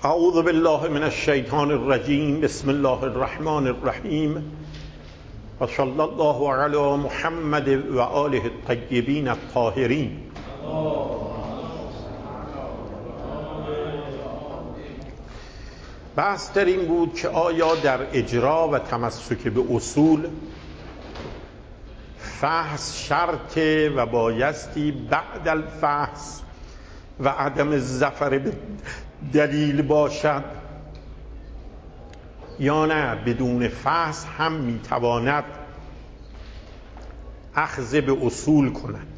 اعوذ بالله من الشیطان الرجیم. بسم الله الرحمن الرحیم و صلی الله علی محمد و آله الطیبین الطاهرین. بحث در این بود که آیا در اجرا و تمسک به اصول فحص شرطه و بایستی بعد الفحص و عدم الظفر به دلیل باشد یا نه بدون فحص هم میتواند اخذ به اصول کند.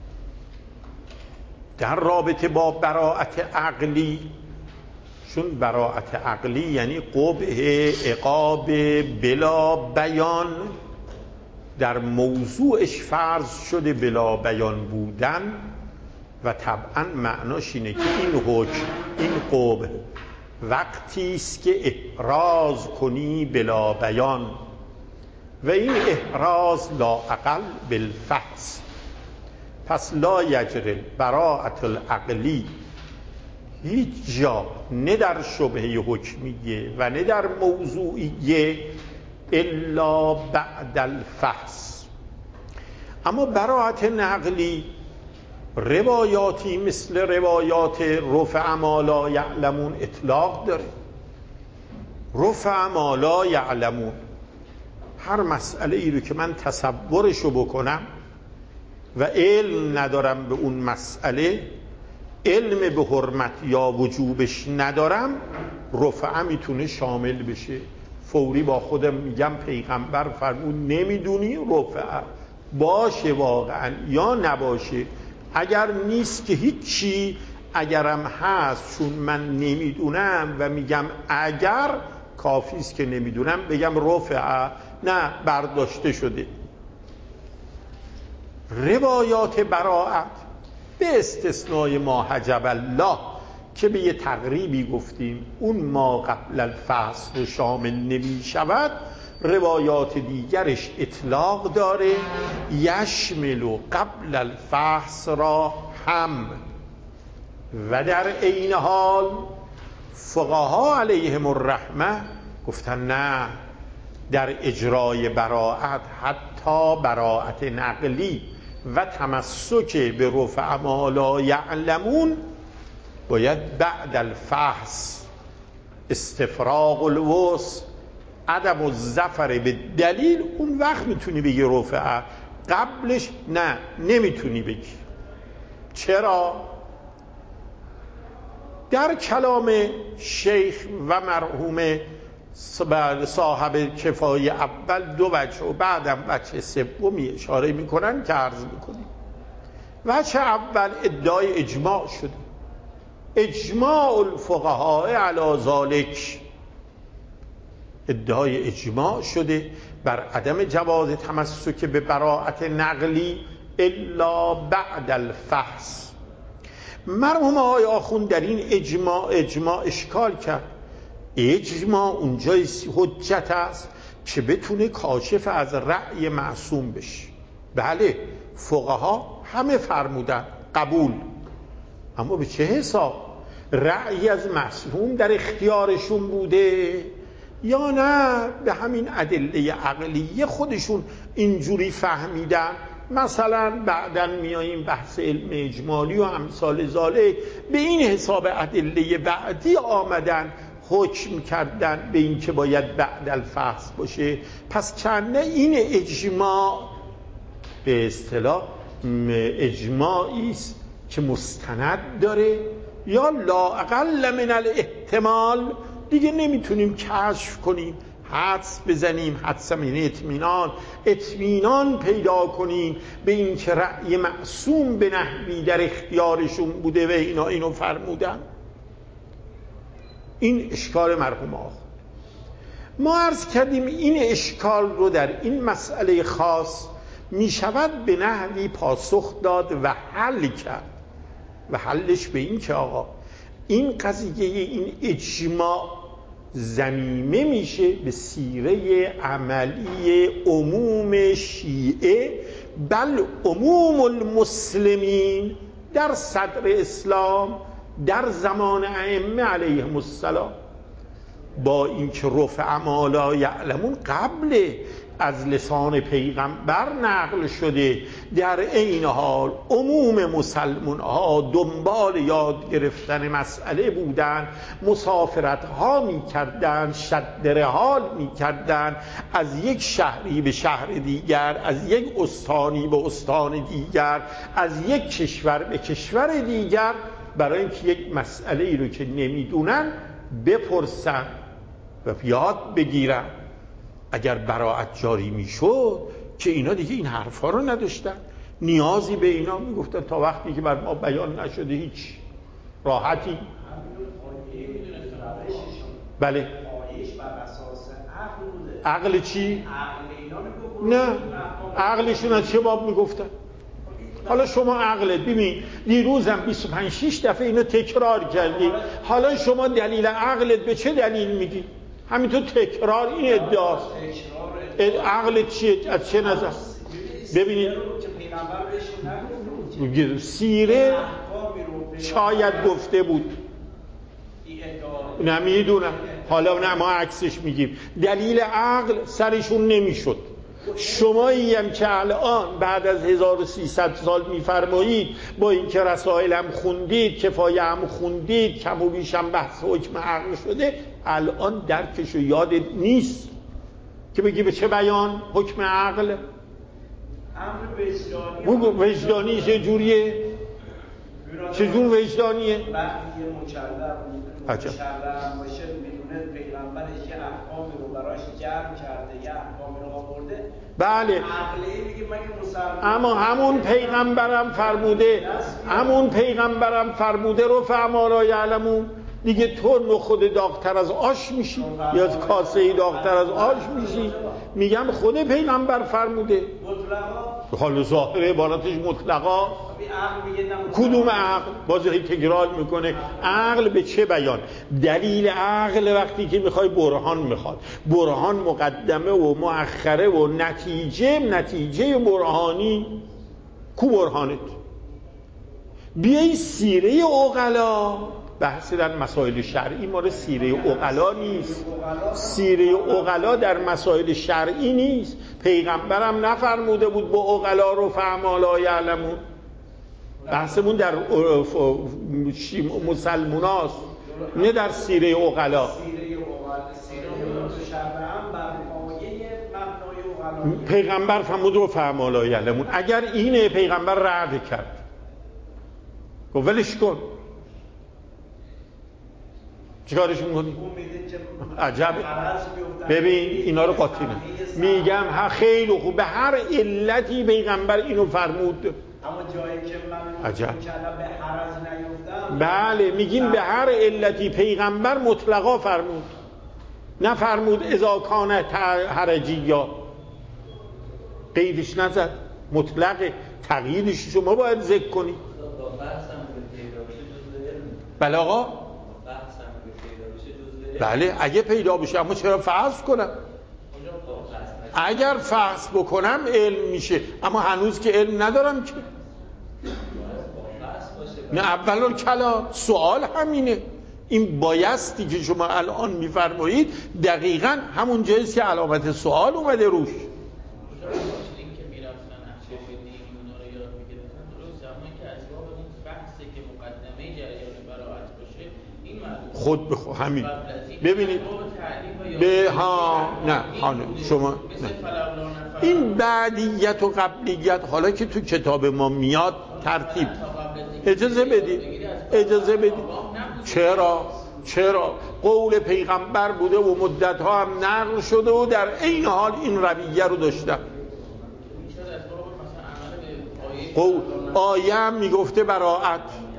در رابطه با براءت عقلی، چون براءت عقلی یعنی قبح عقاب بلا بیان، در موضوعش فرض شده بلا بیان بودن و طبعا معناش اینه که این حکم، این قبح وقتی است که احراز کنی بلا بیان و این احراز لا اقل بالفحص. پس لا یجری براءت العقلی هیچ جا، نه در شبهه حکمیه و نه در موضوعیه، الا بعد الفحص. اما براءت نقلی روایاتی مثل روایات رفع ما لا یعلمون اطلاق داره. رفع ما لا یعلمون، هر مسئله ای رو که من تصورشو بکنم و علم ندارم به اون مسئله، علم به حرمت یا وجوبش ندارم، رفع میتونه شامل بشه. فوری با خودم میگم پیغمبر فرمود نمیدونی، رفع باشه واقعا یا نباشه. اگر نیست که هیچی، اگرم هست چون من نمیدونم و میگم اگر کافی است که نمیدونم بگم رفع، نه برداشته شده. روایات براءت به استثنای ما حجب الله که به یه تقریبی گفتیم اون ما قبل الفحص رو شامل نمی شود، روایات دیگرش اطلاق داره، یشمل قبل الفحص را هم. و در عین حال فقها علیهم الرحمه گفتن نه، در اجرای براءت حتی براءت نقلی و تمسک به رفع ما لا یعلمون باید بعد الفحص استفراغ الوسع عدم الظفر به دلیل، اون وقت میتونی بگی رفع، قبلش نه نمیتونی بگی. چرا؟ در کلام شیخ و مرحوم صاحب کفایه اول دو وجه و بعدم وجه سومی اشاره میکنن که عرض میکنیم. وجه اول ادعای اجماع شده، اجماع الفقهاء علی ذالک، ادعای اجماع شده بر عدم جواز تمسک به براءت نقلی الا بعد الفحص. مرحوم آقای آخوند در این اجماع اشکال کرد. اجماع اونجای حجت است که بتونه کاشف از رأی معصوم بشه. بله فقها همه فرمودن قبول، اما به چه حساب؟ رأی از معصوم در اختیارشون بوده یا نه به همین ادله عقلیه خودشون اینجوری فهمیدن؟ مثلا بعداً میاییم بحث علم اجمالی و امثال ذالک، به این حساب ادله بعدی آمدن حکم کردن به این که باید بعد الفحص باشه. پس کنه این اجماع به اصطلاح اجماعی است که مستند داره یا لا اقل من الاحتمال دیگه نمیتونیم کشف کنیم، حدس بزنیم، حدس یعنی اطمینان پیدا کنیم به این که رأی معصوم به نحوی در اختیارشون بوده و اینا اینو فرمودن. این اشکال مرحوم آخوند. ما عرض کردیم این اشکال رو در این مسئله خاص می شود به نحوی پاسخ داد و حل کرد. و حلش به این که آقا این قضیه، این اجماع ضمیمه میشه به سیره عملی عموم شیعه، بل عموم المسلمین در صدر اسلام در زمان ائمه علیهم السلام، با اینکه رفع ما لا یعلمون قبل از لسان پیغمبر نقل شده، در عین حال عموم مسلمان ها دنبال یاد گرفتن مسئله بودن، مسافرت ها می کردن، شد رحال می کردن، از یک شهری به شهر دیگر، از یک استانی به استان دیگر، از یک کشور به کشور دیگر، برای اینکه یک مسئله ای رو که نمیدونن بپرسن و یاد بگیرن. اگر براءت جاری میشد که اینا دیگه این حرفا رو نداشتن، نیازی به اینا میگفتن تا وقتی که بر ما بیان نشده هیچ راحتی. بله عقل چی؟ نه عقلشون از چه باب میگفتن؟ حالا شما عقلت ببین دیروزم 25-6 دفعه اینو تکرار کردی، حالا شما دلیل عقلت به چه دلیل میگی؟ همینطور تکرار این ادعاست. عقلت چیه؟ از چه نظر؟ ببینید سیره شاید گفته بود، نمیدونم، حالا نه ما عکسش میگیم. دلیل عقل سرشون نمیشد. شمایی هم که الان بعد از 1300 سال میفرمایید با اینکه رسائل هم خوندید، کفایه هم خوندید، کم و بیش هم بحث حکم عقل شده، الان درکش و یادت نیست که بگی به چه بیان حکم عقل؟ امر وجدانی. وجدانی چه جوریه؟ چه جور وجدانیه؟ وقتی یه مکلف باشه میدونه پیغمبرش یه احکامی رو براش جمع کرده، یه احکامی رو آورده، بله عقلی میگه مگه مسلمان. اما همون پیغمبرم فرموده رفع ما لا یعلمون. دیگه تو نخود داغتر از آش میشی یا کاسه داغتر از آش میشی. میگم خود پیغمبر فرموده. حال ظاهر عبارتش مطلقا. کدوم عقل؟ باز هی تکرار میکنه عقل به چه بیان؟ دلیل عقل وقتی که میخوای برهان میخواد، برهان مقدمه و مؤخره و نتیجه برهانی. کو برهانت؟ بیایی سیره عقلا. بحث در مسائل شرعی ماره سیره عقلا نیست. سیره عقلا در مسائل شرعی نیست. پیغمبرم نفرموده بود با عقلا رو فهم لا یعلمون. بحثمون در مسلموناست، نه در سیره عقلا. پیغمبر فرمود رو فهم لا یعلمون. اگر اینه پیغمبر رد کرد، گفت ولش کن، چیکارش میکنی؟ عجب. ببین اینا رو قاطی میگم خیلی خوب، به هر علتی پیغمبر اینو فرمود. اما جایی که من عجب به حرج نیفتم، بله میگیم به هر علتی پیغمبر مطلقا فرمود، نفرمود اذا کان حرجی، یا قیدش نزد، مطلق. تقییدش شما باید ذکر کنید. بله آقا، بله اگه پیدا بشه، اما چرا فرض کنم؟ اگر فرض بکنم علم میشه، اما هنوز که علم ندارم که. نه اول کلام سوال همینه. این بایستی که شما الان میفرمایید دقیقاً همون جاییست که علامت سوال اومده روش. خود بخو همین. ببینید به ها نه خانم شما نه. این بعدیت و قبلیت حالا که تو کتاب ما میاد ترتیب، اجازه بدید. چرا قول پیغمبر بوده و مدت ها هم نقل شده و در عین حال این رویه رو داشتن. قول آیه هم میگفته براءت،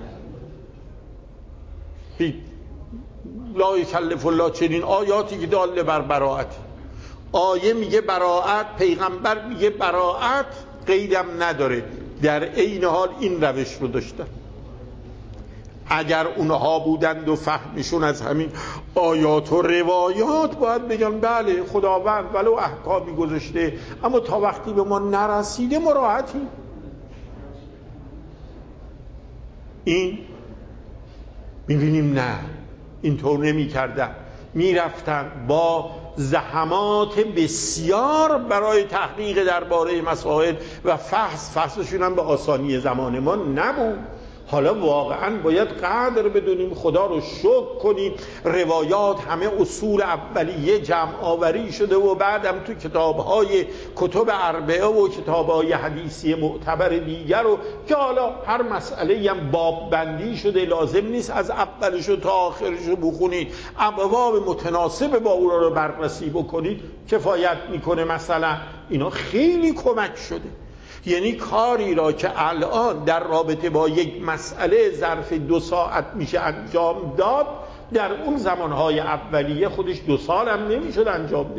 لا یکلف الله، چنین آیاتی که داله بر براءت. آیه میگه براءت، پیغمبر میگه براءت، قیدم نداره، در عین حال این روش رو داشتن. اگر اونها بودند و فهمشون از همین آیات و روایات، باید بگن بله خداوند ولو احکامی گذاشته، اما تا وقتی به ما نرسیده مراحتی. این می‌بینیم نه، اینطور نمی‌کردن، می‌رفتن با زحمات بسیار برای تحقیق درباره مسائل و فحصشون هم به آسانی زمان ما نبود. حالا واقعا باید قدر بدونیم، خدا رو شکر کنیم، روایات همه اصول اولیه جمع آوری شده و بعدم تو کتب اربعه و کتاب‌های حدیثی معتبر دیگر رو که حالا هر مسئله هم باب بندی شده، لازم نیست از اولش تا آخرش رو بخونید، ابواب متناسب با اون رو بررسی بکنید کفایت میکنه. مثلا اینا خیلی کمک شده. یعنی کاری را که الان در رابطه با یک مسئله ظرف 2 ساعت میشه انجام داد، در اون زمانهای اولیه خودش 2 سال هم نمیشد انجام بدی.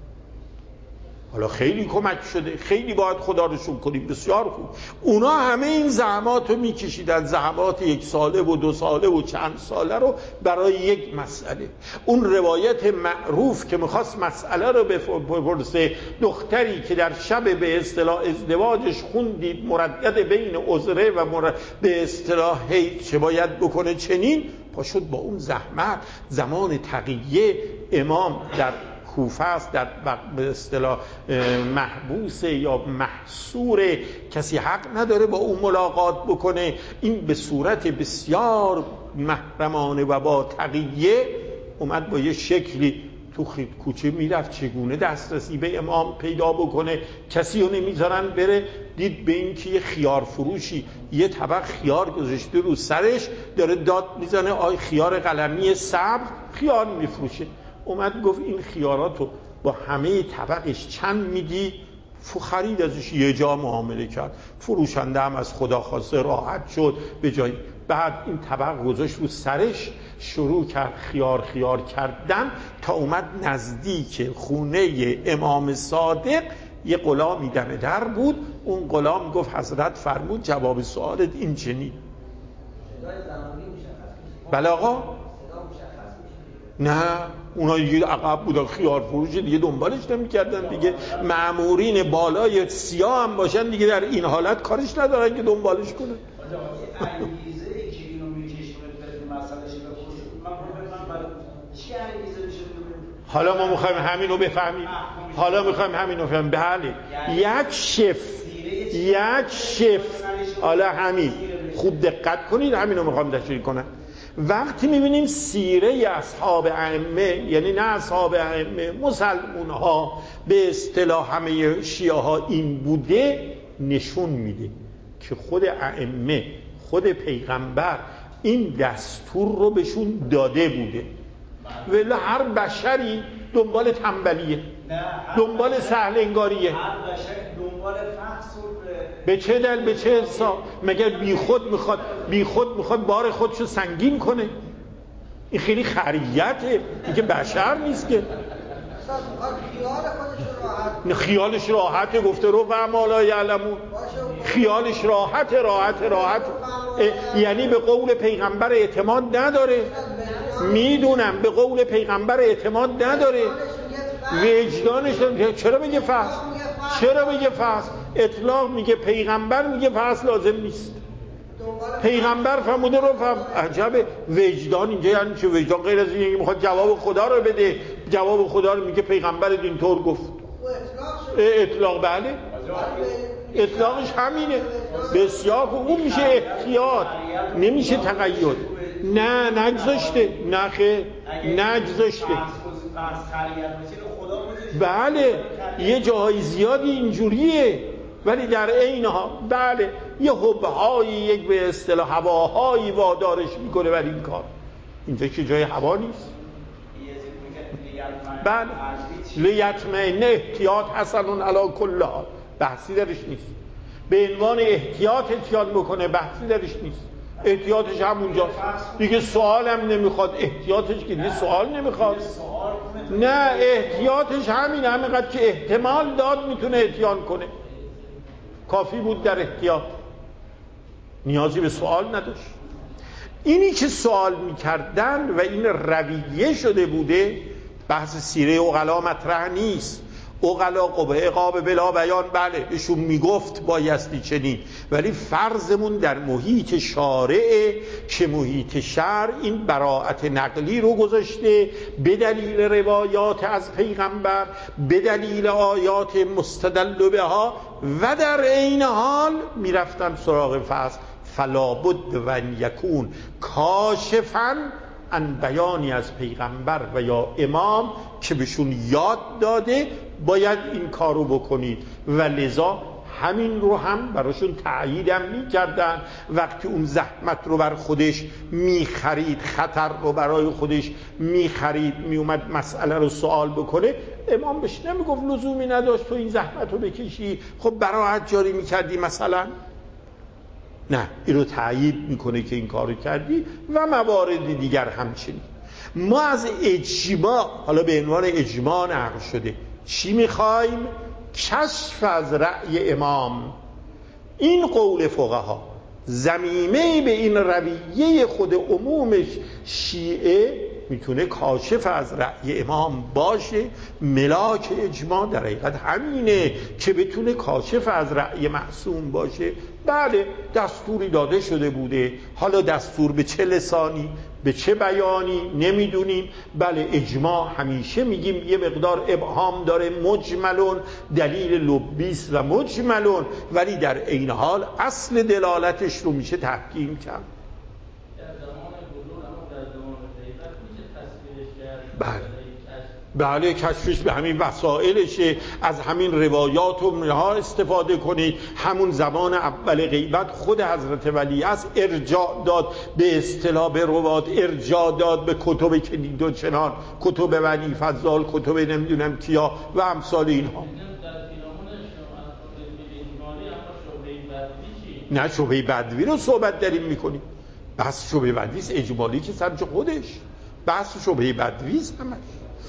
حالا خیلی کمک شده، خیلی باید خدا رو شکر کنیم، بسیار خوب. اونا همه این زحمات رو میکشیدن، زحمات 1 ساله و 2 ساله و چند ساله رو برای یک مسئله. اون روایت معروف که میخواست مسئله رو بپرسه، دختری که در شب به اصطلاح ازدواجش خوندید مردد بین عذره و به اصطلاح حیض چه باید بکنه چنین، پاشد با اون زحمت. زمان تقیه امام در کوفه است، در به اصطلاح محبوس یا محصور، کسی حق نداره با اون ملاقات بکنه. این به صورت بسیار محرمانه و با تقیه اومد با یه شکلی تو کوچه میرفت چگونه دسترسی به امام پیدا بکنه، کسی رو نمیذارن بره. دید به این که یه خیار فروشی یه طبق خیار گذاشته رو سرش، داره داد میزنه آی خیار قلمی سبز خیار میفروشه. اومد گفت این خیاراتو با همه طبقش چند میدی؟ خرید ازش، یه جا معامله کرد. فروشنده هم از خدا خواسته راحت شد به جای. بعد این طبق گذاشت رو سرش، شروع کرد خیار کردن تا اومد نزدیک خونه امام صادق. یه غلامی دم در بود، اون غلام گفت حضرت فرمود جواب سوالت این چنین. بله آقا؟ نه، اونا دیگه عقب بودن، خیار فروش دیگه دنبالش نمی‌کردن دیگه. مأمورین بالای سیاه هم باشن دیگه در این حالت کارش ندارن که دنبالش کنن. انگیزه‌ای که اینو می‌کشونه به مسئلهش بپرسید، من برای چی انگیزه میشه؟ حالا ما می‌خوایم همین رو بفهمیم. بله، یک شف حالا همین خوب دقت کنید، همین رو می‌خوام تشریح کنم. وقتی میبینیم سیره اصحاب ائمه، یعنی نه اصحاب ائمه، مسلمون ها به اصطلاح همه شیعه ها این بوده، نشون میده که خود ائمه، خود پیغمبر این دستور رو بهشون داده بوده. ولی هر بشری دنبال تنبلیه، دنبال سهل انگاریه. هر بشری دنبال فحص به چه دل، به چه حساب؟ مگر بی خود میخواد بار خودشو سنگین کنه؟ این خیلی خریته، این که بشر نیست که. خیالش راحته، گفته رو و ما لا یعلمون. خیالش راحته. یعنی به قول پیغمبر اعتماد نداره. میدونم به قول پیغمبر اعتماد نداره. وجدانش چرا بگه فحص؟ اطلاق میگه، پیغمبر میگه فحص لازم نیست. پیغمبر فرموده رو عجبه. وجدان اینجا یعنی چه؟ وجدان غیر از اینه که میخواد جواب خدا رو بده. جواب خدا رو میگه پیغمبر اینطور گفت. اطلاق بله، اطلاقش همینه. بسیار خوب. اون میشه احتیاط، نمیشه تقید. نه نگذاشته. بله یه جاهای زیادی اینجوریه، ولی در عینها بله یه حبهایی، یک به اصطلاح هواهایی وادارش میکنه برای این کار. اینجا که جای هوا نیست. بله لیطمئن احتیاط حسن علی کل حال، بحثی درش نیست. به عنوان احتیاط بکنه، بحثی درش نیست. احتیاطش همونجاست دیگه. سوال هم نمیخواد، احتیاطش که دیگه سوال نمیخواد. نه احتیاطش همینقدر که احتمال داد میتونه احتیاط کنه، کافی بود در احتیاط، نیازی به سوال نداشت. اینی که سوال میکردن و این رویه شده بوده، بحث سیره عقلا مطرح نیست. عقلا قبه عقاب بلا بیان، بله بهشون میگفت بایستی چنین، ولی فرضمون در محیط شارع که محیط شرع این براءت نقلی رو گذاشته به دلیل روایات از پیغمبر، به دلیل آیات مستدل بها، و در عین حال میرفتن سراغ فصل فلا بد و ان یکون کاشفاً عن بیانی از پیغمبر و یا امام که بهشون یاد داده باید این کارو بکنید، و لذا همین رو هم براشون تأییدم میکردن. وقتی اون زحمت رو بر خودش میخرید، خطر رو برای خودش میخرید، میومد مسئله رو سوال بکنه، امام بهش نمیگفت لزومی نداشت تو این زحمت رو بکشی، خب براءت جاری میکردی مثلا. نه، این رو تأیید میکنه که این کارو کردی، و موارد دیگر همچنین. ما از اجماع، حالا به عنوان اجماع نقل شده، چی میخوایم؟ کشف از رأی امام. این قول فقها ضمیمه به این رویه خود عمومش شیعه میتونه کاشف از رأی امام باشه. ملاک اجماع در حقیقت همینه که بتونه کاشف از رأی معصوم باشه. بله دستوری داده شده بوده، حالا دستور به چه لسانی به چه بیانی نمیدونیم. بله اجماع همیشه میگیم یه مقدار ابهام داره، مجملون، دلیل لبیس و مجملون، ولی در عین حال اصل دلالتش رو میشه تحکیم کرد. بله کشفش به همین وسائلشه، از همین روایات و منها استفاده کنید. همون زمان اول غیبت خود حضرت ولی است ارجاع داد، به اصطلاح به روات ارجاع داد به کتب که دید و چنان، کتب بنی فضال، کتب نمیدونم کیا و امثال اینها. نه شبهه بدوی رو صحبت داریم میکنیم، بس شبهه بدویست اجمالی که سرج خودش، بس شبهه بدویست همش.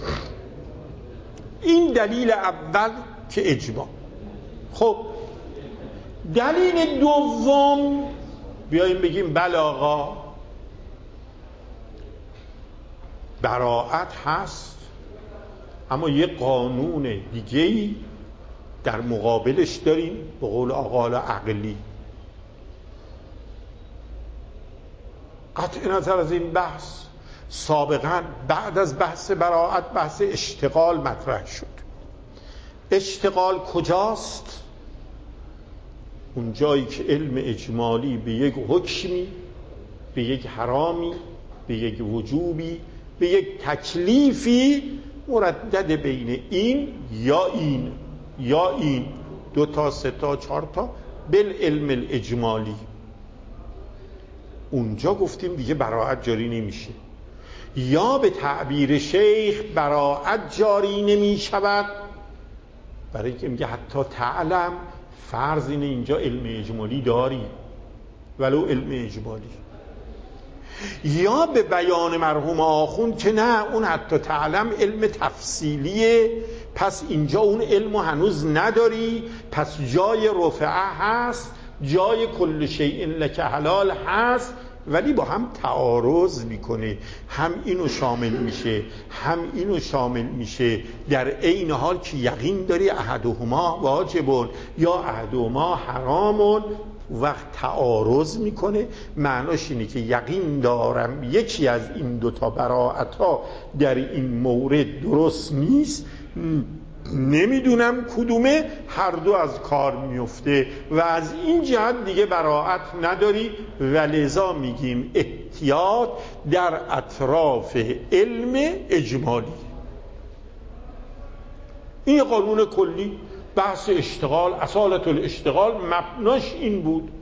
این دلیل اول که اجماع. خب دلیل دوم بیاییم بگیم بله آقا براءت هست، اما یه قانون دیگه‌ای در مقابلش داریم به قول آقا عقلی. قطع نظر از این بحث سابقا بعد از بحث براءت بحث اشتغال مطرح شد. اشتغال کجاست؟ اون جایی که علم اجمالی به یک حکمی، به یک حرامی، به یک وجوبی، به یک تکلیفی مردد بین این یا این یا این، 2 تا 3 تا 4 تا بالعلم الاجمالی، اونجا گفتیم دیگه براءت جاری نمیشه. یا به تعبیر شیخ براءت جاری نمی شود برای که میگه حتی تعلم، فرض اینه اینجا علم اجمالی داری ولو علم اجمالی. یا به بیان مرحوم آخوند که نه اون حتی تعلم علم تفصیلیه، پس اینجا اون علم هنوز نداری، پس جای رفعه هست، جای کل شیء لک حلال هست، ولی با هم تعارض میکنه، هم اینو شامل میشه هم اینو شامل میشه، در عین حال که یقین داری احدهما واجبون یا احدهما حرامون. وقت تعارض میکنه معناش اینه که یقین دارم یکی از این 2 تا براءت ها در این مورد درست نیست، نمیدونم کدومه، هر دو از کار میفته و از این جهت دیگه براءت نداری، و لذا میگیم احتیاط در اطراف علم اجمالی. این قانون کلی بحث اشتغال، اصالت الاشتغال مبناش این بود.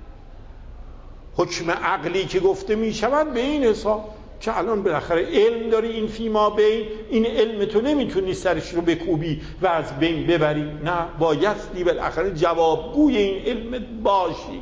حکم عقلی که گفته میشود به این حساب که الان بالاخره علم داری، این فیما بین، این علم تو نمیتونی سرش رو بکوبی و از بین ببری، نه بایستی بالاخره جوابگوی این علم باشی.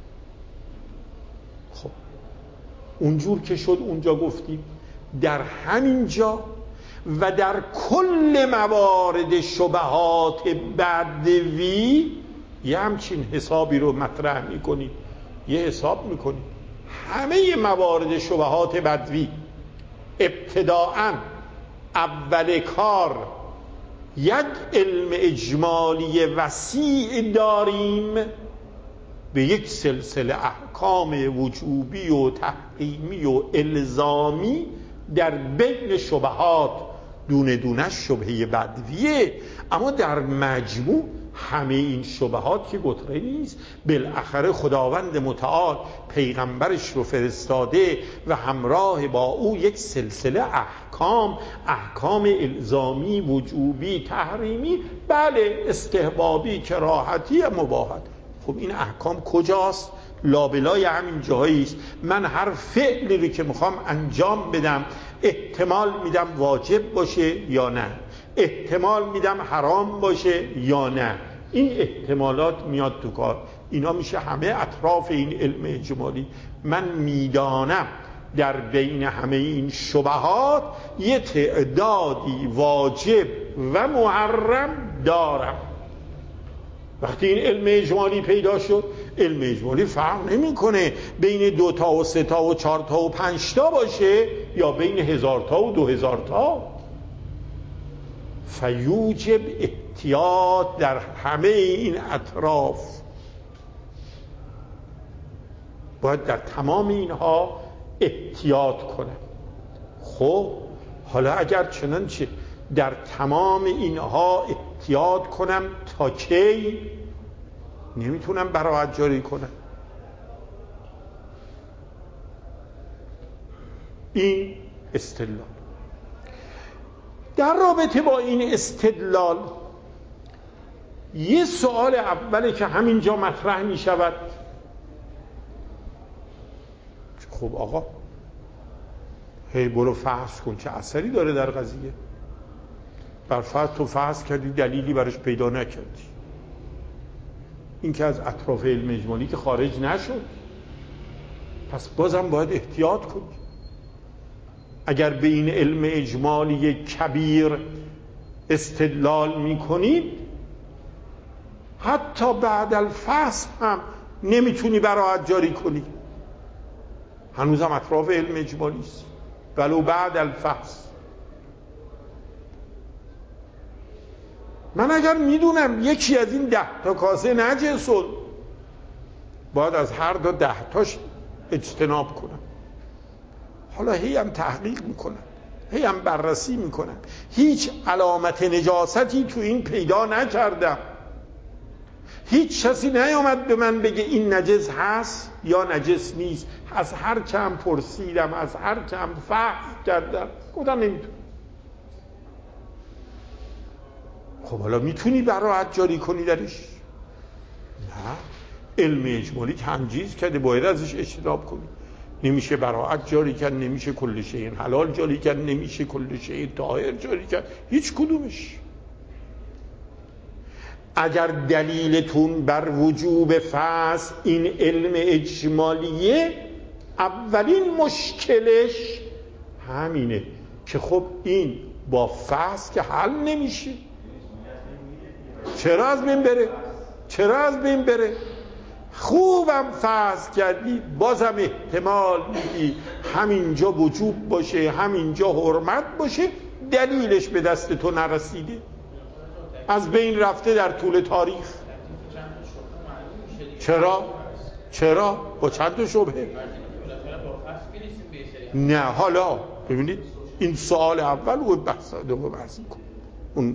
خب اونجور که شد اونجا گفتیم در همین جا و در کل موارد شبهات بدوی یه همچین حسابی رو مطرح میکنید، یه حساب میکنید همه موارد شبهات بدوی ابتداءً اول کار یک علم اجمالی وسیع داریم به یک سلسله احکام وجوبی و تحریمی و الزامی در بین شبهات، دونه دونه شبهه بدویه، اما در مجموع همه این شبهات که گتره نیست. بالاخره خداوند متعال پیغمبرش رو فرستاده و همراه با او یک سلسله احکام الزامی، وجوبی، تحریمی، بله استحبابی، کراهتی، مباحت. خب این احکام کجاست؟ لابلای همین جاهایی است. من هر فعلی رو که میخوام انجام بدم احتمال میدم واجب باشه یا نه، احتمال میدم حرام باشه یا نه. این احتمالات میاد تو کار. اینا میشه همه اطراف این علم اجمالی. من میدانم در بین همه این شبهات یه تعدادی واجب و محرم دارم. وقتی این علم اجمالی پیدا شد، علم اجمالی فرق نمیکنه بین 2 تا و 3 تا و 4 تا و 5 تا باشه یا بین 1000 تا و 2000 تا. فیوجب احتیاط در همه این اطراف. باید در تمام اینها احتیاط کنم. خب حالا اگر چنانچه در تمام اینها احتیاط کنم تا کی؟ نمیتونم براعت جاری کنم. این استدلال. در رابطه با این استدلال یه سوال اوله که همینجا مطرح می شود. خب آقا هی برو فحص کن، چه اثری داره در قضیه؟ بر فرض تو فحص کردی دلیلی براش پیدا نکردی، این که از اطراف علم اجمالی که خارج نشد، پس بازم باید احتیاط کنی. اگر به این علم اجمالی کبیر استدلال میکنید، حتی بعد الفحص هم نمیتونی براعت جاری کنی، هنوزم اطراف علم اجمالی است ولو بعد الفحص. من اگر میدونم یکی از این 10 تا کاسه نجسه، باید از هر 10 تاش اجتناب کنم. حالا هی هم تحقیق میکنم، هی هم بررسی میکنم، هیچ علامت نجاستی تو این پیدا نکردم، هیچ کسی نیامد به من بگه این نجس هست یا نجس نیست. از هر چم پرسیدم، از هر چم فحص کردم، گفتم نمیتونم. خب حالا میتونی براعت جاری کنی درش؟ نه، علم اجمالی تمجیز کرده، باید ازش اجتناب کنی. نمیشه براعت جاری کرد، نمیشه کل شیء حلال جاری کرد، نمیشه کل شیء طاهر جاری کرد، هیچ کدومش. اگر دلیلتون بر وجوب فحص این علم اجمالیه، اولین مشکلش همینه که خب این با فحص که حل نمیشه. چرا از بین بره؟ چرا از بین بره؟ خوبم فحص کردی، بازم احتمال میدی همینجا وجوب باشه، همینجا حرمت باشه، دلیلش به دست تو نرسیده، از بین رفته در طول تاریخ. چرا؟ با چند تا شبهه؟ نه حالا ببینید این سوال اول و بحث دوم بحث کن.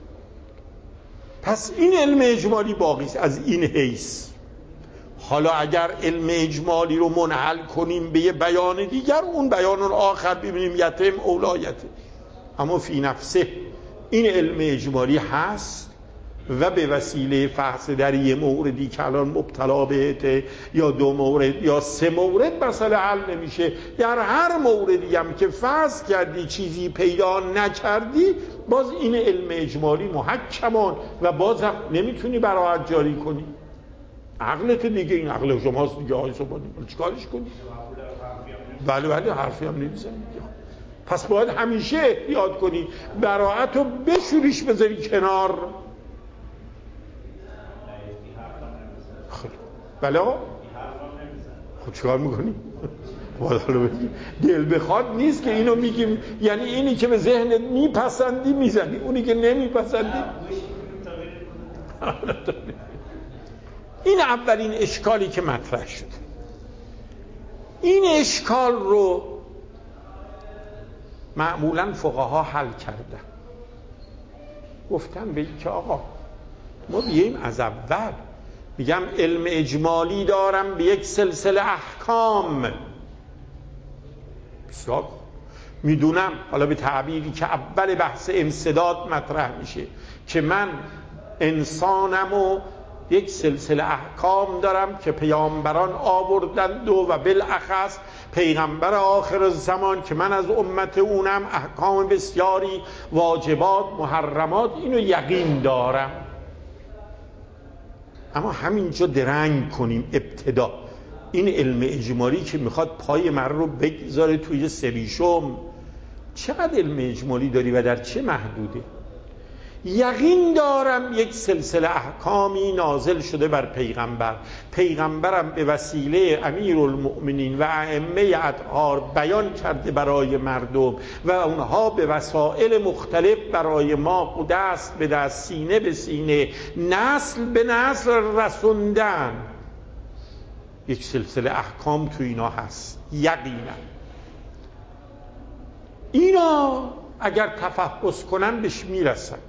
پس این علم اجمالی باقی است از این حیث. حالا اگر علم اجمالی رو منحل کنیم به یه بیان دیگر، اون بیان آخر ببینیم یتم اولایته، اما فی نفسه این علم اجمالی هست و به وسیله فحص در یه موردی که الان مبتلا بهته یا 2 مورد یا 3 مورد مسئله حل نمیشه، در هر موردی هم که فحص کردی چیزی پیدا نکردی، باز این علم اجمالی محکمان و بازم نمیتونی براعت جاری کنی. عقلت دیگه، این عقل شماست دیگه، آقای صبحانی چیکارش کنی؟ بله حرفی هم نمیزنی. پس باید همیشه احتیاط کنی، براعت رو بشوریش بذاری کنار. خب بله آقا، خب چیکار میکنی؟ دل بخواد نیست که اینو میگیم، یعنی اینی که به ذهنت میپسندی میزنی، اونی که نمیپسندی. این اولین اشکالی که مطرح شد. این اشکال رو معمولاً فقها حل کردن، گفتن به این که آقا ما بیاییم از اول، میگم علم اجمالی دارم به یک سلسله احکام. بسیار میدونم، حالا به تعبیری که اول بحث انسداد مطرح میشه، که من انسانم و یک سلسله احکام دارم که پیامبران آوردند و بالاخص پیغمبر آخر زمان که من از امت اونم، احکام بسیاری، واجبات، محرمات، اینو یقین دارم. اما همینجا درنگ کنیم ابتدا، این علم اجمالی که میخواد پای من رو بگذاره توی سریشم، چقدر علم اجمالی داری و در چه محدوده؟ یقین دارم یک سلسله احکامی نازل شده بر پیغمبر، پیغمبرم به وسیله امیرالمؤمنین و ائمه اطهار بیان کرده برای مردم و اونها به وسائل مختلف برای ما دست به دست، سینه به سینه، نسل به نسل رسوندن. یک سلسله احکام تو اینا هست یقینا. اینا اگر تفحص کنن بهش میرسن.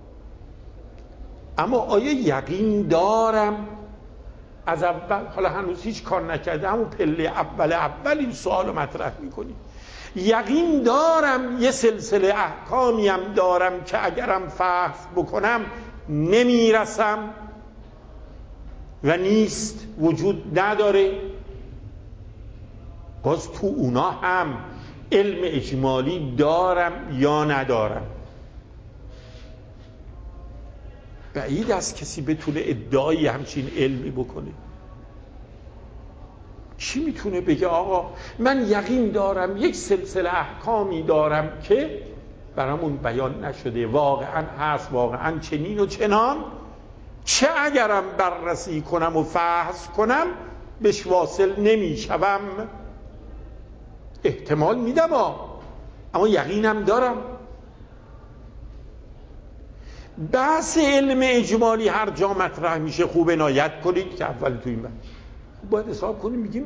اما آیا یقین دارم از اول، حالا هنوز هیچ کار نکرده، همون پله اول این سوال مطرح میکنیم، یقین دارم یه سلسله احکامی هم دارم که اگرم فحص بکنم نمیرسم و نیست، وجود نداره. باز تو اونا هم علم اجمالی دارم یا ندارم؟ بعید است کسی بتونه ادعای همچین علمی بکنه. چی میتونه بگه آقا من یقین دارم یک سلسله احکامی دارم که برامون بیان نشده، واقعا هست، واقعا چنین و چنان، چه اگرم بررسی کنم و فحص کنم بهش واصل نمیشوم؟ احتمال میدم اما یقینم دارم. بحث علم اجمالی هر جا مطرح میشه خوب عنایت کنید که اول تو این بحث باید حساب کنیم، میگیم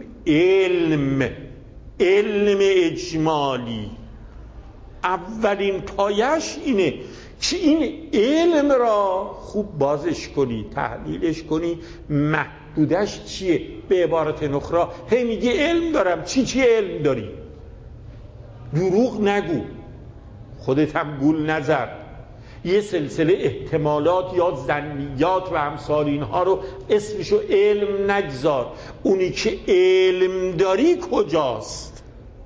علم اجمالی اولین پایش اینه که این علم را خوب بازش کنی، تحلیلش کنی، محدودش چیه. به عبارت نخرا هی میگی علم دارم، چی علم داری؟ دروغ نگو، خودت هم گول نزن، یه سلسله احتمالات یا ظنیات و امثال اینها رو اسمشو علم نگذار. اونی که علم داری کجاست؟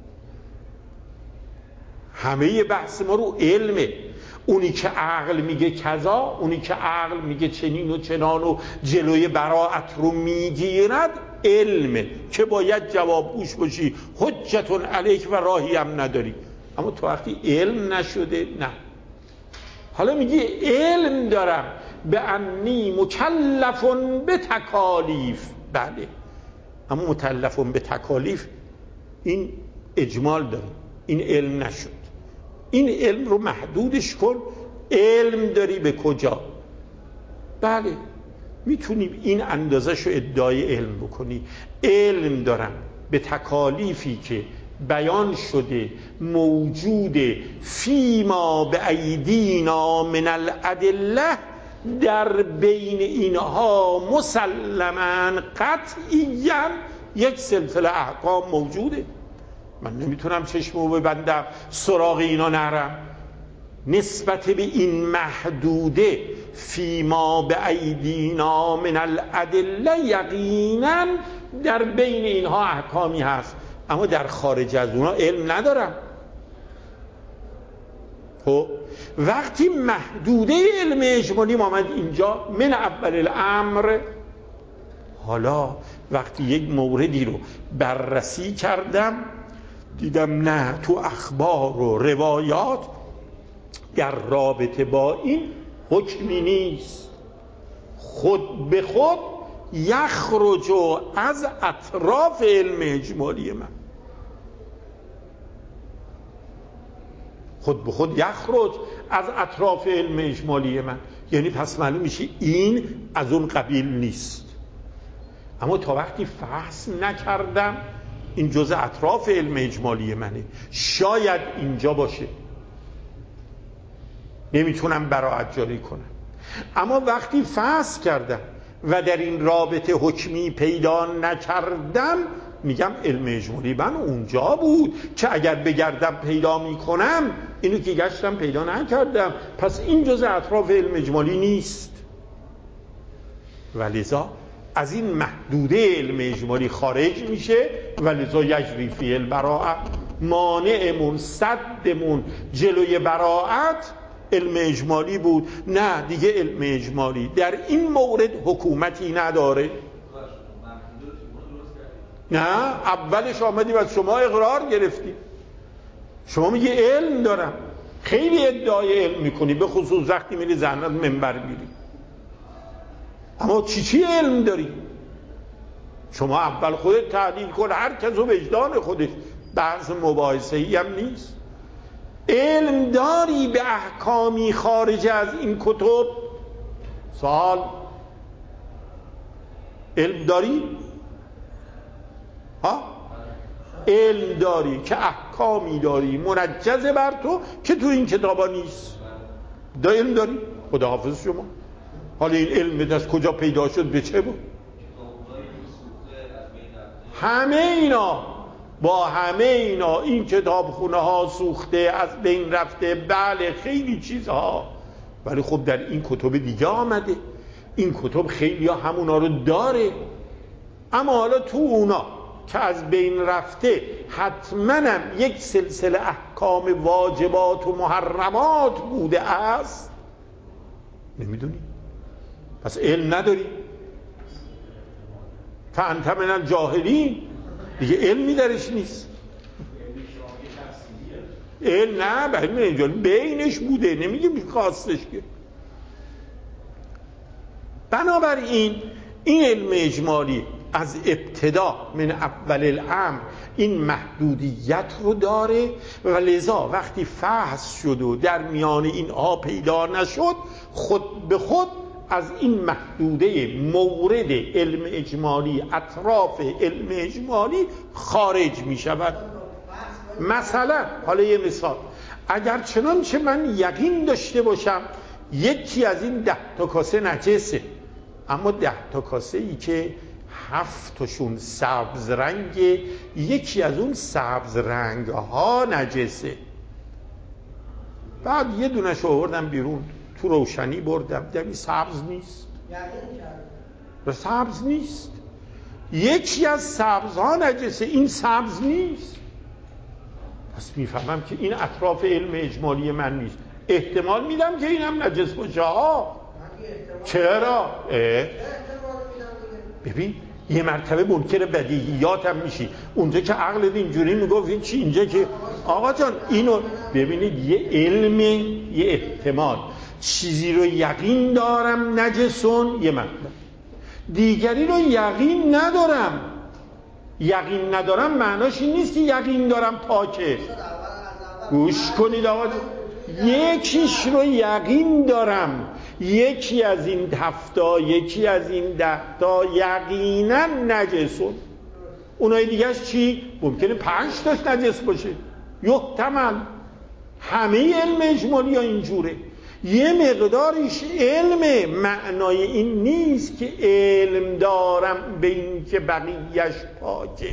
همه بحث ما رو علمه. اونی که عقل میگه کذا، اونی که عقل میگه چنین و چنان و جلوی براءت رو میگیرد، علمه که باید جوابگوش باشی، حجتون علیک و راهی هم نداری. اما تو وقتی علم نشده، نه. حالا میگی علم دارم به انی مکلفون به تکالیف، بله، اما مکلفون به تکالیف این اجمال داره، این علم نشد. این علم رو محدودش کن. علم داری به کجا؟ بله، میتونی این اندازش رو ادعای علم بکنی. علم دارم به تکالیفی که بیان شده، موجوده، فیما به ایدینا من الادله، در بین اینها مسلماً قطعیاً یک سلسله احکام موجوده. من نمیتونم چشمو ببندم سراغ اینا نرم. نسبت به این محدوده فیما به ایدینا من الادله، یقیناً در بین اینها احکامی هست، اما در خارج از اونا علم ندارم. خب وقتی محدوده علم اجمالی آمد اینجا من اول الامر، حالا وقتی یک موردی رو بررسی کردم دیدم نه، تو اخبار و روایات در رابطه با این حکمی نیست، خود به خود یخرج از اطراف علم اجمالی من. خود به خود یخرج از اطراف علم اجمالی من. یعنی پس معلوم میشه این از اون قبیل نیست. اما تا وقتی فحص نکردم این جزء اطراف علم اجمالی منه، شاید اینجا باشه، نمیتونم براعت جاری کنم. اما وقتی فحص کردم و در این رابطه حکمی پیدا نکردم، میگم علم اجمالی من اونجا بود که اگر بگردم پیدا میکنم، اینو که گشتم پیدا نکردم، پس این جزء اطراف علم اجمالی نیست. ولذا از این محدوده علم اجمالی خارج میشه، ولذا یجری فی البراءه، مانعمون صدمون جلوی براعت علم اجمالی بود. نه دیگه علم اجمالی در این مورد حکومتی نداره. نه اولش آمدیم از شما اقرار گرفتیم، شما میگه علم دارم، خیلی ادعای علم میکنی، به خصوص وقتی میری زحمت منبر میری، اما چی علم داری؟ شما اول خودت تحلیل کن، هر کس و وجدان خودش، بحث مباحثه‌ای هم نیست. علم داری به احکامی خارج از این کتب؟ سوال، علم داری؟ ها؟ علم داری که احکامی داری منجز بر تو که تو این کتابا نیست. دا علم داری؟ خداحافظ شما. حالا این علم از کجا پیدا شد، به چه بود؟ همه اینا، با همه اینا این کتابخونه ها سوخته، از بین رفته، بله خیلی چیزها، ولی خب در این کتب دیگه آمده، این کتب خیلی ها همونا رو داره. اما حالا تو اونا که از بین رفته حتما هم یک سلسله احکام واجبات و محرمات بوده است، نمیدونی؟ پس علم نداری، فانت من الجاهلین، دیگه علمی درش نیست. علم نه، بله بینش بوده، نمیگه خواستش که. بنابراین این علم اجمالی از ابتدا من اول الامر این محدودیت رو داره و لذا وقتی فحص شد و در میان اینها پیدا نشد، خود به خود از این محدوده مورد علم اجمالی، اطراف علم اجمالی خارج می شود. مثلا حالا یه مثال، اگر چنانچه من یقین داشته باشم یکی از این 10 تا کاسه نجسه، اما 10 تا کاسه ای که 7 تاشون سبز رنگه، یکی از اون سبز رنگ ها نجسه، بعد یه دونش آوردم بیرون، تو روشنی بردم، دیدم سبز نیست، سبز نیست، یکی از سبزها نجسه، این سبز نیست. پس میفهمم که این اطراف علم اجمالی من نیست. احتمال میدم که اینم نجس باشه ها. چرا؟ ببین یه مرتبه منکر بدیهیات هم میشی، اونجا که عقلت اینجوری میگفت این چی، اینجا که آقا جان اینو ببینید، یه علم، یه احتمال، چیزی رو یقین دارم نجسون، یه مطلب دیگری رو یقین ندارم. یقین ندارم معناش این نیست که یقین دارم پاکه. گوش کنید آقا، یکیش رو یقین دارم، یکی از این 7 یکی از این 10 یقینا نجسون، اونای دیگهش چی؟ ممکنه 5 تاش نجس باشه، یحتمل. همه علم اجمالی ها اینجوره، یه مقداریش علم، معنای این نیست که علم دارم به این که بقیهش پاکه،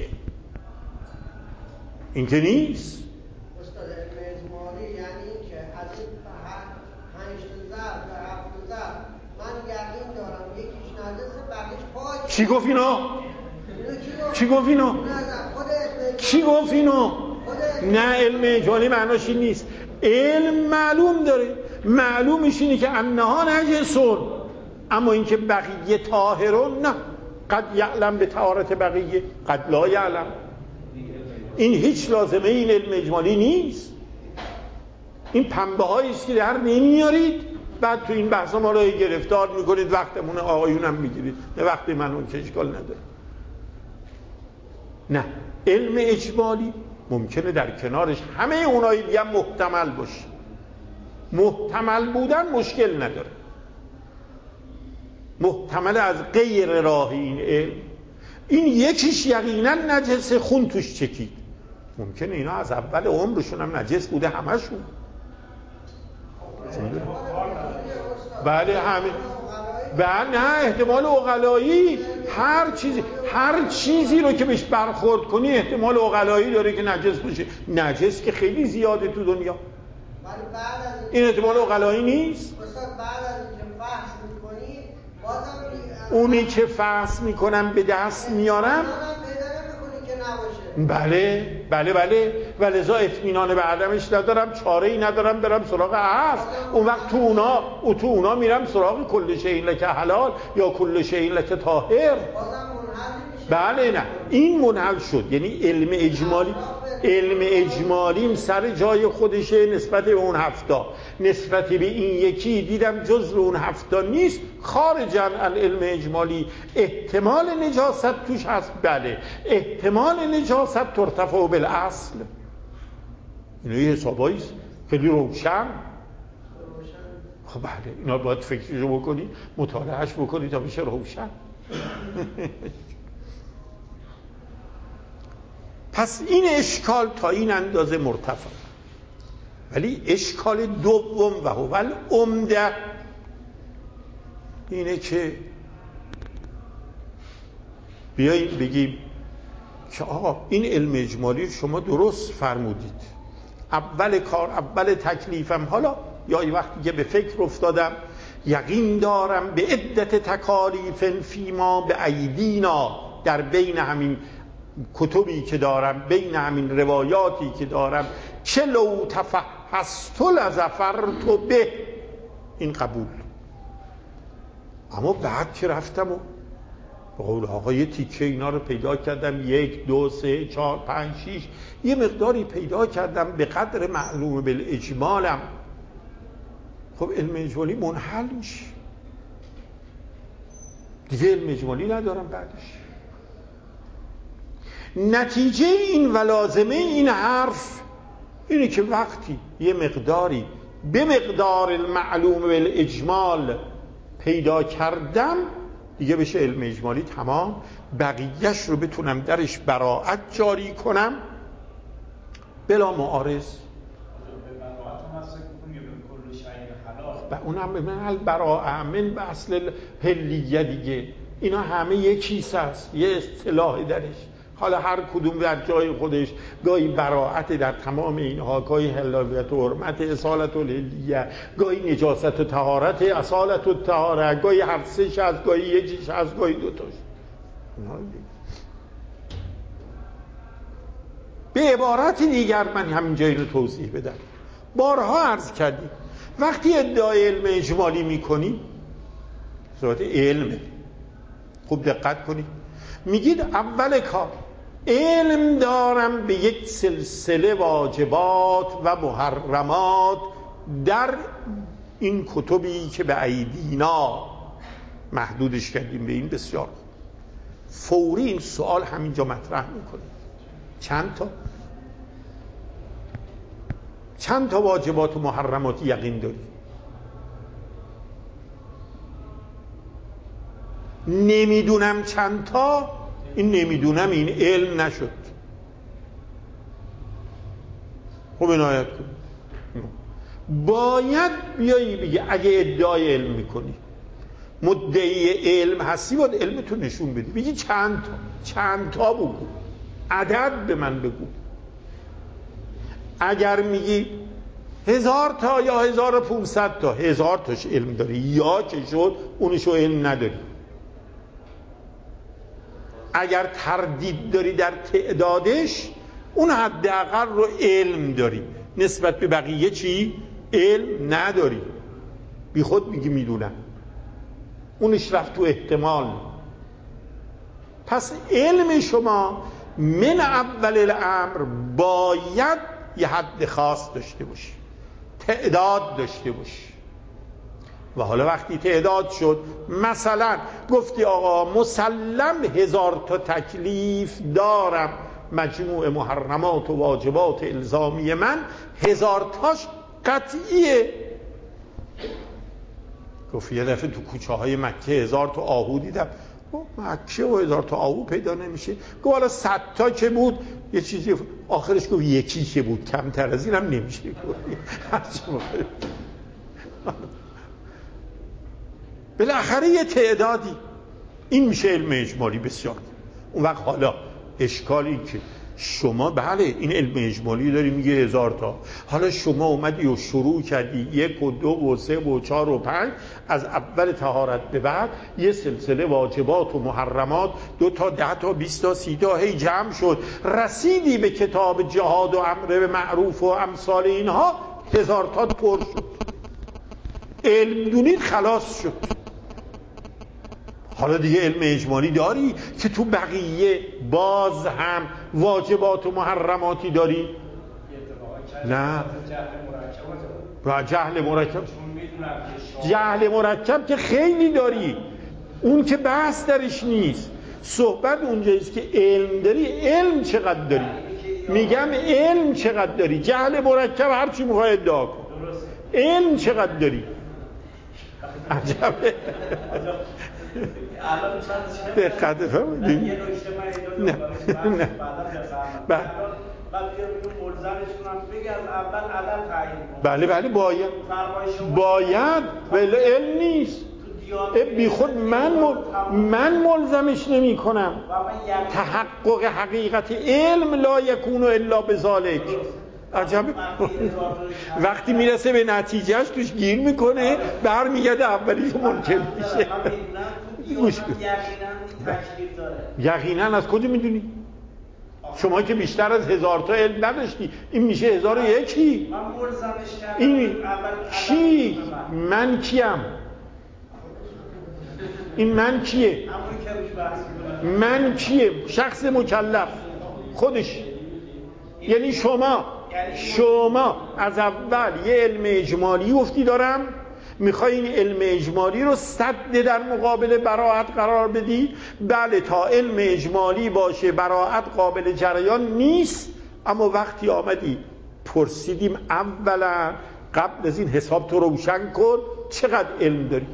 این که نیست. استاد علم اجمالی یعنی که از این 5 ضرب و 7 ضرب من یقین دارم یکیش نجسه بقیهش پاکه. چی گفت اینا؟ چی گفت اینا؟ چی گفت اینو؟ نه علم اجمالی معناش این نیست. علم معلوم داره، معلومش اینه که انها نجسون، اما اینکه بقیه طاهرون نه، قد یعلم به طهارت بقیه قد لا یعلم، این هیچ لازمه این علم اجمالی نیست. این پنبه هایی است که در نمیارید، بعد تو این بحثا ما رو گرفتار میکنید، وقتمون آقایونم میگیرید، نه وقت من اون که اشکال نداره. نه، علم اجمالی ممکنه در کنارش همه اونایی دیگه هم محتمل باشه. محتمل بودن مشکل نداره، محتمل از غیر راه این علم. این یکیش یقینا نجسه، خون توش چکید، ممکنه اینا از اول عمرشون هم نجس بوده همشون. بله همین. بله نه، احتمال عقلایی، هر چیزی رو که بهش برخورد کنی احتمال عقلایی داره که نجس باشه. نجس که خیلی زیاده تو دنیا، این احتمال عقلایی نیست. بعد از اینکه بحث می‌کنی بازم اونی که فحص میکنم به دست میارم بله و لذا اطمینان به عدمش ندارم، چاره ای ندارم برم سراغ عرض. اون وقت تو اونا میرم سراغ کل شیء لک حلال یا کل شیء لک طاهر. بله نه، این منحل شد. یعنی علم اجمالیم سر جای خودشه نسبت به اون هفتا. نسبت به این یکی دیدم جزء اون هفتا نیست، خارجاً عن علم اجمالی. احتمال نجاست توش هست، بله. احتمال نجاست ترتفع بالاصل. اینو یه حسابایی خیلی روشن. خب بله، اینا باید فکرشو بکنی، مطالعهش بکنی تا بشه روشن. پس این اشکال تا این اندازه مرتفع. ولی اشکال دوم و هو العمده اینه که بیاییم بگیم که آقا این علم اجمالی شما درست فرمودید، اول کار، اول تکلیفم، حالا یا این وقتی که به فکر افتادم یقین دارم به عدت تکالیف فیما به ایدینا، در بین همین کتبی که دارم، بین همین روایاتی که دارم، چه لو تفحصت لظفرت به، این قبول. اما بعد که رفتم و به قول آقا یه تیکه اینا رو پیدا کردم، 1 2 3 4 5 6 یه مقداری پیدا کردم به قدر معلوم بالاجمالم. خب علم اجمالی منحل میشه دیگه، علم اجمالی ندارم بعدش. نتیجه این و لازمه این حرف اینه که وقتی یه مقداری به مقدار المعلوم بالاجمال پیدا کردم دیگه بشه علم اجمالی تمام، بقیهش رو بتونم درش براءت جاری کنم بلا معارض. و اونم به من البراءه من به اصل حلیه دیگه، اینا همه یه چیز هست، یه اصطلاح درش. حالا هر کدوم در جای خودش، گاهی براءت در تمام اینها، گاهی حلاویت و حرمت، اصالت و الحلیه، گاهی نجاست و طهارت، اصالت و طهارت، گاهی هر سه‌ش هست، گاهی یکیش هست، گاهی دوتاش. به عبارت دیگر من همینجا اینو توضیح بدم. بارها عرض کردیم وقتی ادعای علم اجمالی میکنی صورت علمه، خوب دقت کنید، میگید اول کار علم دارم به یک سلسله واجبات و محرمات در این کتبی که به ایدینا محدودش کردیم به این. بسیار فوری این سوال همینجا مطرح میکنه، چند تا واجبات و محرمات یقین داری؟ نمیدونم چند تا، این نمیدونم این علم نشد. خب عنایت کن، باید بیایی بگی اگه ادعای علم میکنی، مدعی علم هستی، باید علمتو نشون بدی، بگی چند تا بگو، عدد به من بگو. اگر میگی 1000 تا یا 1500 تا، 1000 تاش علم داری یا که شد اونشو علم نداری. اگر تردید داری در تعدادش، اون حداقل رو علم داری، نسبت به بقیه چی؟ علم نداری، بی خود میگی میدونم، اونش رفت تو احتمال. پس علم شما من اول الامر باید یه حد خاص داشته باشی، تعداد داشته باشی. و حالا وقتی تعداد شد، مثلا گفتی آقا مسلم 1000 تا تکلیف دارم، مجموع محرمات و واجبات الزامی من 1000 تاش قطعیه. گفت یه دفعه تو کوچه های مکه 1000 تا آهو دیدم. مکه و 1000 تا آهو پیدا نمیشه. گفت حالا 100 تا که بود یه چیزی، آخرش گفت یکی که بود، کمتر از اینم نمیشه. بالاخره یه تعدادی، این میشه علم اجمالی بسیار. اون وقت حالا اشکال این که شما بله این علم اجمالی داری میگه 1000 تا، حالا شما اومدی و شروع کردی 1 و 2 و 3 و 4 و 5 از اول طهارت به بعد یه سلسله واجبات و محرمات 2 تا 10 تا 20 تا 30 تا هی جمع شد، رسیدی به کتاب جهاد و امر به معروف و امثال اینها 1000 تا پر شد. علم دونید خلاص شد. حالا دیگه علم اجمالی داری که تو بقیه باز هم واجبات و محرماتی داری؟ نه. جهل مرکب، جهل مرکب که خیلی داری، اون که بحث درش نیست. صحبت اونجاییست که علم داری. علم چقدر داری؟ میگم علم چقدر داری؟ جهل مرکب هرچی میخوای ادعا کن. علم چقدر داری؟ عجبه. دقت فرمودید؟ یه نکته من ادامه بعد ملزمش کنم بگه از اول عدد تعیین کنم. بله باید ولی علم نیست. بی خود من ملزمش نمی کنم. تحقق حقیقت علم لا یکون الا بذالک. عجب. وقتی میرسه به نتیجهش توش گیر میکنه، برمیگرده اولیشو منکر میشه. یقینا از کجا میدونی؟ شما که بیشتر از 1000 تا علم نداشتی، این میشه 1001. این کی؟ من کیم؟ این من کیه؟ من کیه؟ شخص مکلف خودش. یعنی شما از اول یه علم اجمالی گفتی دارم، میخوای این علم اجمالی رو سد در مقابل براءت قرار بدی. بله تا علم اجمالی باشه براءت قابل جریان نیست. اما وقتی آمدی پرسیدیم اولا قبل از این حساب تو روشن کن چقدر علم داری.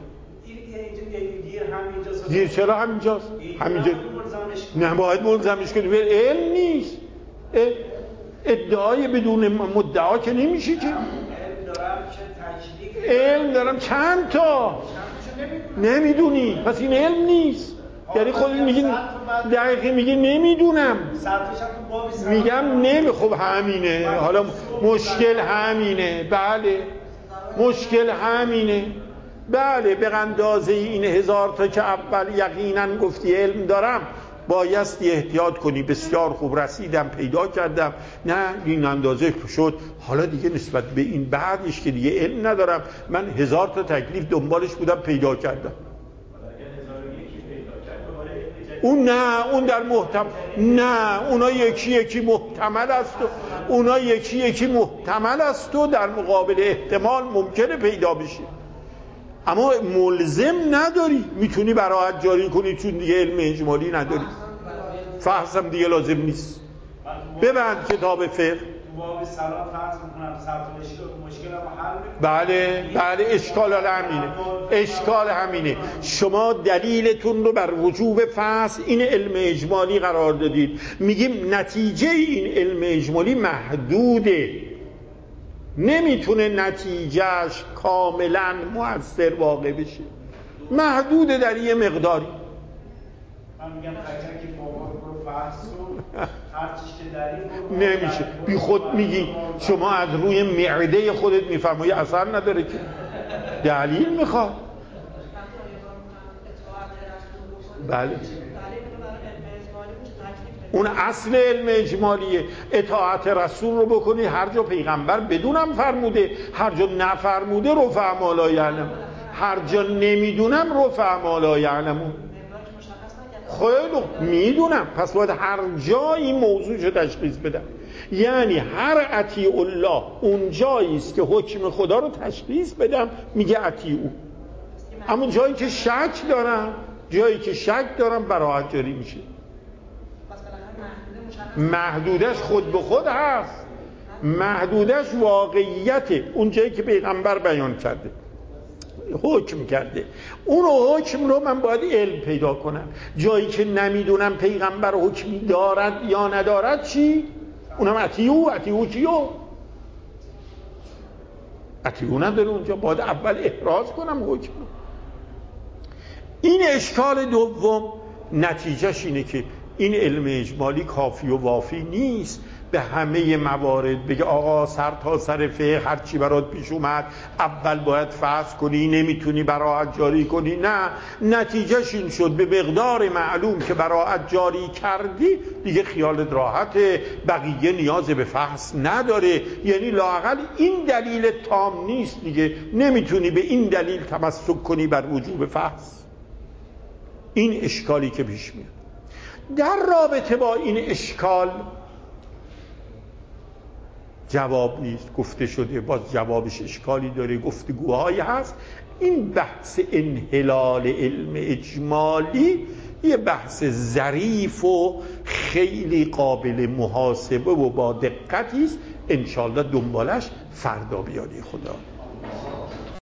دیر چرا همینجاست؟ نه باید ملزمش کنی. علم نیست. ادعای بدون مدعا که نمیشه که. علم دارم چند تا نمیدونی، پس این علم نیست. یعنی خودت میگی دقیقی میگی نمیدونم، میگم خب همینه. حالا مشکل همینه. بله مشکل همینه. بله به اندازه این 1000 تا که اول یقینا گفتی علم دارم بایستی احتیاط کنی. بسیار خوب رسیدم پیدا کردم، نه این اندازه شد. حالا دیگه نسبت به این بعدش که دیگه علم ندارم، من 1000 تا تکلیف دنبالش بودم پیدا کردم. اون نه، اون در نه اونا یکی محتمل است و اونا یکی محتمل است و در مقابل احتمال ممکنه پیدا بشه. اما ملزم نداری، میتونی براحت جاری کنی چون دیگه علم اجمالی نداری. فحصم دیگه لازم نیست. ببند کتاب فقه. باب سلام فرض میکنم مشکلمو حل میکنم. بله اشکال همینه. شما دلیلتون رو بر وجوب فحص این علم اجمالی قرار دادید. میگیم نتیجه این علم اجمالی محدوده، نمیتونه نتیجهش کاملا مؤثر واقع بشه، محدوده در یه مقداری. من میگم تک بابا رو فحص هر چیزی که در این نمیشه. بی خود میگی شما از روی معده خودت میفرمایی اثر نداره که دلیل میخواد. بله اون اصل علم اجمالیه. اطاعت رسول رو بکنی هر جا پیغمبر بدونم فرموده، هر جا نفرموده رفع ما لا یعلم، هر جا نمیدونم رفع ما لا یعلمون. خیلی میدونم، پس باید هر جا این موضوعشو تشخیص بدم. یعنی هر اطیع الله اون جایی است که حکم خدا رو تشخیص بدم میگه اطیع او. اما جایی که شک دارم براحت جاری میشه. محدودش خود به خود هست، محدودش واقعیته، اون جایی که پیغمبر بیان کرده حکم کرده، اون حکم رو من باید علم پیدا کنم. جایی که نمیدونم پیغمبر حکمی دارد یا ندارد چی؟ اونم اتیو چیو؟ اتیو نداره اونجا، باید اول احراز کنم حکم. این اشکال دوم نتیجهش اینه که این علم اجمالی کافی و وافی نیست به همه موارد بگه آقا سر تا سر فقه هر چی برات پیش اومد اول باید فحص کنی، نمیتونی براءت جاری کنی. نه، نتیجهش این شد به مقدار معلوم که براءت جاری کردی دیگه خیالت راحته، بقیه نیاز به فحص نداره. یعنی لااقل این دلیل تام نیست دیگه، نمیتونی به این دلیل تمسک کنی بر وجوب فحص. این اشکالی که پیش میاد. در رابطه با این اشکال جوابی گفته شده، باز جوابش اشکالی داره، گفتگوهایی هست. این بحث انحلال علم اجمالی یه بحث ظریف و خیلی قابل محاسبه و با دقتی است. انشالله دنبالش فردا بیاری خدا.